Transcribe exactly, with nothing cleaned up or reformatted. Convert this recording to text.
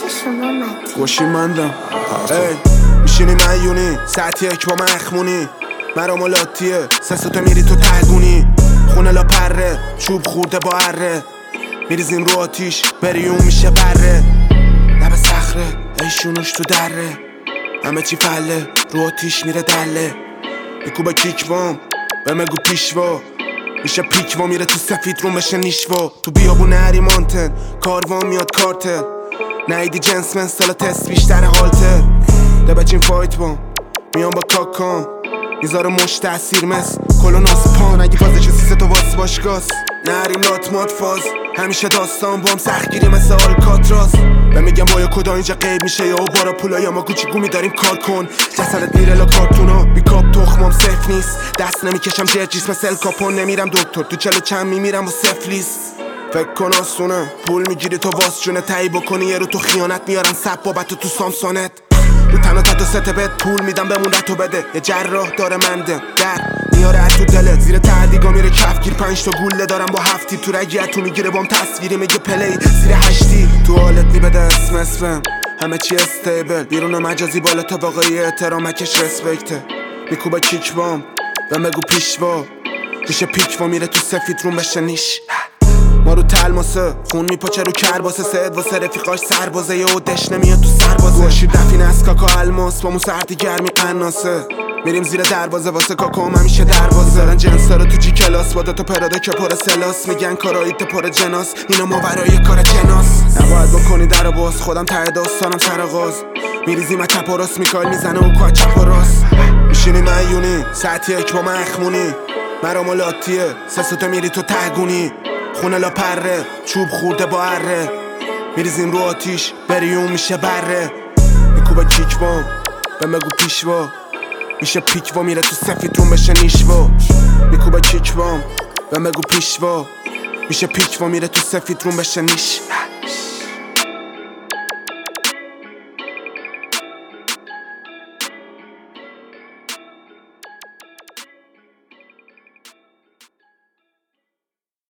شما مدید گوشی مندم ای میشینی میونی ساعتی یک با مخمونی مرا ملاتیه سسوتو میری تو تگونی خونه لا پره چوب خورده با اره میریزیم رو آتیش بری اون میشه بره لب صخره ایشونوش تو دره همه چی فله رو آتیش میره دله میکوبه کیک بام به مگو پیشوا میشه پیک و میره تو سفید رو بشه نیشوا تو بیابون هری مانتن کاروان میاد کارتر نیدی جنس من سالا تست بیشتر هالتر ده بچین فایت بام میام با کاکام میذاره مش تاثیر مس کلوناس پان اگه فازش سیسه تو واس باشگاس نریم لات مات فاز همیشه داستان بام سختگیری مثل آلکاتراس به میگم بایا کدا اینجا قیب میشه یا بارا پولای ما کوچیکو میداریم کار کن جسدت میره لا کارتونا بیکاپ تخمام صف نیست دست نمیکشم جرجیس مثل کاپون نمیرم دکتر تو چلو چند میمیرم و سفلیس فکر کن آسونه پول میگیری تو واس جونه تایی بکنی یه رو تو خیانت میارن سب بابت تو سامسونت رو تنها تا ست بت پول میدم بمون رتو بده یه جراح داره منده در میاره تو دلت زیر تعدیگا میره کفگیر پنج تا گوله دارم با هفتی تو رگیت تو میگیره بام تصویری میگه پلی زیر هشتی تو حالت میبده اسم اسمم همه چی استیبل بیرون مجازی بالا تا واقعی احترامکش رسپکته میکوبه کیک بام و مگو پیشوا میشه پیک و میره تو سفید روم بشه نیش ما رو تلماسه خون میپاچه رو کرباسه سعد واسه رفیقاش سربازه یه دش نمیاد تو سربازه گوشی دفین از کاکا الماس با مو سردی گرمی قناسه میریم زیر دروازه واسه کاکا هم همیشه دروازه دارن جنس داره تو جی کلاس با دوتا پراده که پر سلاس میگن کاراییت پر جناس اینا ماورای کار جناس نباید بکنی در باز خودم ته داستانم سرغاز میریزیم از چپ و راست میکایل میزنه و کوه چپ و راست میشینی میونی ساعتی یک با مخمونی مرا ملاتیه سسوتو میری تو تگونی خونه لا پره چوب خورده با اره میریزیم رو آتیش بری اون میشه بره میکوبه کیک بام به مگو پیشوا میشه پیک و میره تو سفید روم بشه نیشوا میکوبه کیک بام به مگو پیشوا میشه پیک و میره تو سفید روم بشه نیش